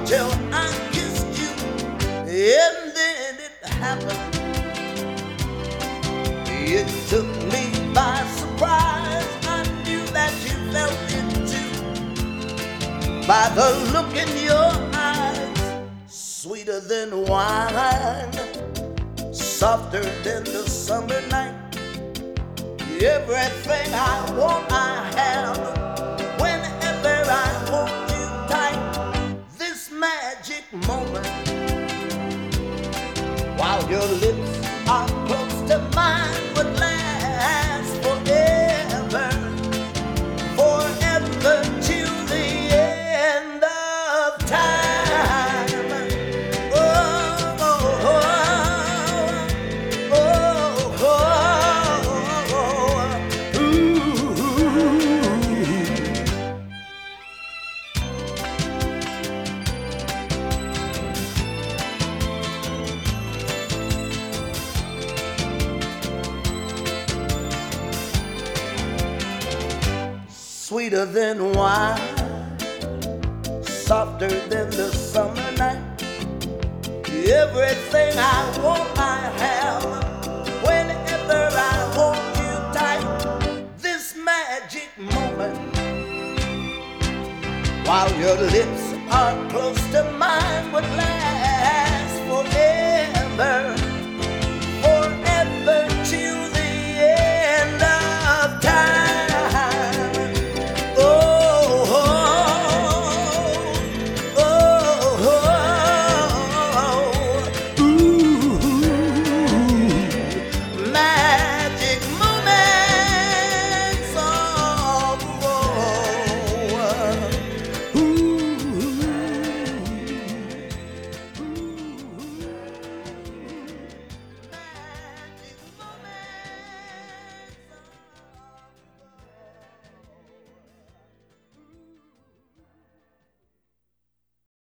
till I kissed you, and then it happened. It took me by surprise. I knew that you felt it too, by the look in your eyes, sweeter than wine, softer than the summer night. Everything I want, I have. Whenever I hold you tight, this magic moment, while your lips are close to mine, would last forever, forever till the end of time. Oh, oh, oh, oh, oh, ooh. Sweeter than wine, softer than the summer night. Everything I want, I have. Whenever I hold you tight, this magic moment, while your lips are close to mine, would last